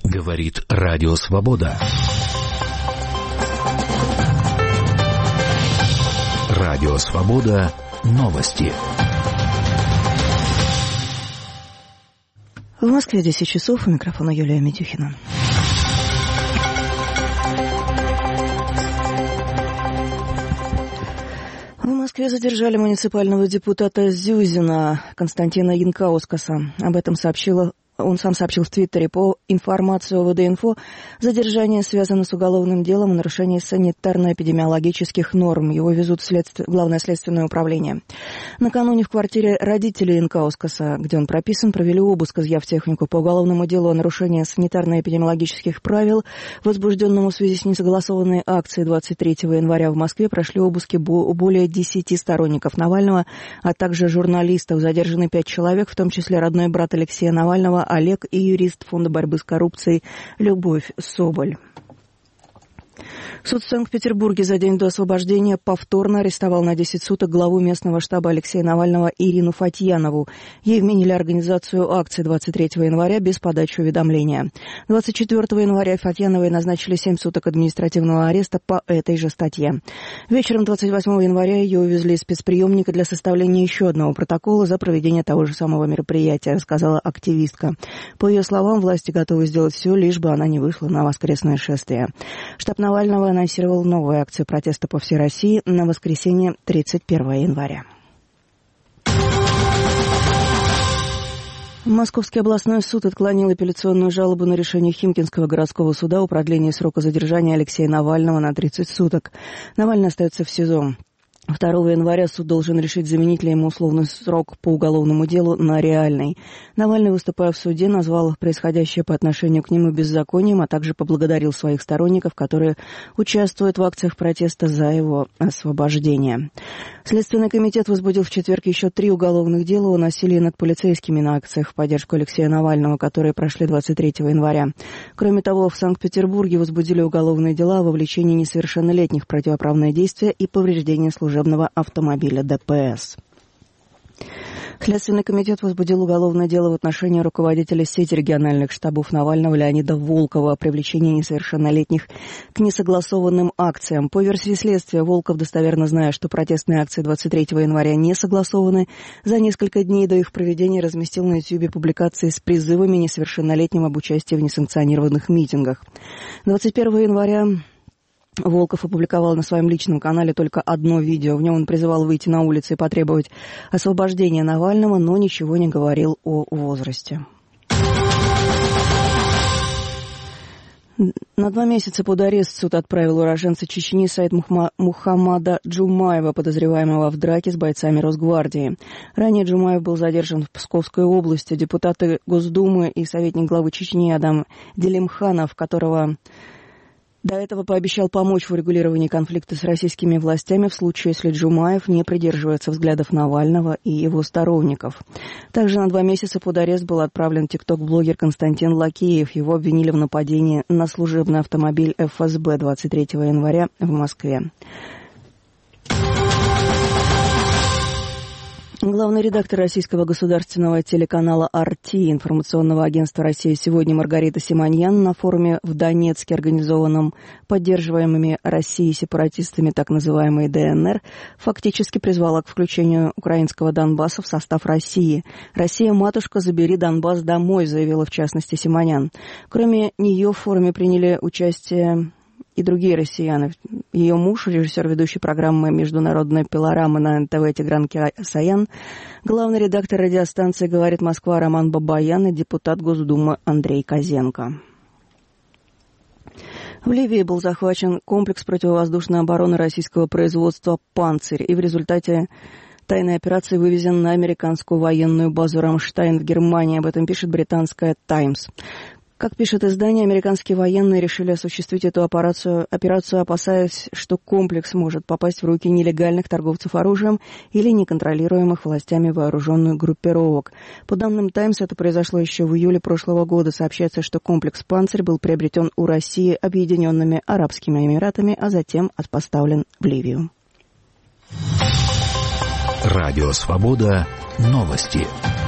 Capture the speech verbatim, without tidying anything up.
Говорит Радио Свобода. Радио Свобода. Новости. В Москве десять часов. У микрофона Юлия Медюхина. В Москве задержали муниципального депутата Зюзина Константина Янкаускаса. Об этом сообщила Он сам сообщил в Твиттере. По информации ОВД-инфо, задержание связано с уголовным делом о нарушении санитарно-эпидемиологических норм. Его везут в следствие, Главное следственное управление. Накануне в квартире родителей Янкаускаса, где он прописан, провели обыск, изъяв технику по уголовному делу о нарушении санитарно-эпидемиологических правил, возбужденному в связи с несогласованной акцией двадцать третьего января в Москве. Прошли обыски у более десяти сторонников Навального, а также журналистов. Задержаны пять человек, в том числе родной брат Алексея Навального Олег и юрист Фонда борьбы с коррупцией Любовь Соболь. Суд в Санкт-Петербурге за день до освобождения повторно арестовал на десять суток главу местного штаба Алексея Навального Ирину Фатьянову. Ей вменили организацию акции двадцать третьего января без подачи уведомления. двадцать четвёртого января Фатьяновой назначили семь суток административного ареста по этой же статье. Вечером двадцать восьмого января ее увезли из спецприемника для составления еще одного протокола за проведение того же самого мероприятия, рассказала активистка. По ее словам, власти готовы сделать все, лишь бы она не вышла на воскресное шествие. Штаб Навального анонсировал новую акцию протеста по всей России на воскресенье тридцать первого января. Московский областной суд отклонил апелляционную жалобу на решение Химкинского городского суда о продлении срока задержания Алексея Навального на тридцать суток. Навальный остается в СИЗО. второго января суд должен решить, заменить ли ему условный срок по уголовному делу на реальный. Навальный, выступая в суде, назвал происходящее по отношению к нему беззаконием, а также поблагодарил своих сторонников, которые участвуют в акциях протеста за его освобождение. Следственный комитет возбудил в четверг еще три уголовных дела о насилии над полицейскими на акциях в поддержку Алексея Навального, которые прошли двадцать третьего января. Кроме того, в Санкт-Петербурге возбудили уголовные дела о вовлечении несовершеннолетних в противоправные действия и повреждении служебного автомобиля ДПС. Следственный комитет возбудил уголовное дело в отношении руководителя сети региональных штабов Навального Леонида Волкова о привлечении несовершеннолетних к несогласованным акциям. По версии следствия, Волков, достоверно зная, что протестные акции двадцать третьего января не согласованы, за несколько дней до их проведения разместил на Ютьюбе публикации с призывами несовершеннолетним об участии в несанкционированных митингах. двадцать первого января Волков опубликовал на своем личном канале только одно видео. В нем он призывал выйти на улицы и потребовать освобождения Навального, но ничего не говорил о возрасте. На два месяца под арест суд отправил уроженца Чечни Саид Мухаммада Джумаева, подозреваемого в драке с бойцами Росгвардии. Ранее Джумаев был задержан в Псковской области. Депутаты Госдумы и советник главы Чечни Адам Делимханов, которого до этого пообещал помочь в урегулировании конфликта с российскими властями в случае, если Джумаев не придерживается взглядов Навального и его сторонников. Также на два месяца под арест был отправлен тикток-блогер Константин Лакеев. Его обвинили в нападении на служебный автомобиль эф эс бэ двадцать третьего января в Москве. Главный редактор российского государственного телеканала эр тэ и информационного агентства «Россия сегодня» Маргарита Симоньян на форуме в Донецке, организованном поддерживаемыми Россией сепаратистами так называемой дэ эн эр, фактически призвала к включению украинского Донбасса в состав России. «Россия-матушка, забери Донбасс домой», заявила в частности Симоньян. Кроме нее в форуме приняли участие и другие россияне. Ее муж, режиссер ведущей программы «Международная пилорама» на эн тэ вэ Тигран Саян, главный редактор радиостанции «Говорит Москва» Роман Бабаян и депутат Госдумы Андрей Козенко. В Ливии был захвачен комплекс противовоздушной обороны российского производства «Панцирь», и в результате тайной операции вывезен на американскую военную базу «Рамштайн» в Германии. Об этом пишет британская «Таймс». Как пишет издание, американские военные решили осуществить эту операцию, операцию, опасаясь, что комплекс может попасть в руки нелегальных торговцев оружием или неконтролируемых властями вооруженных группировок. По данным «Таймс», это произошло еще в июле прошлого года. Сообщается, что комплекс «Панцирь» был приобретен у России Объединенными Арабскими Эмиратами, а затем отпоставлен в Ливию. Радио «Свобода». Новости.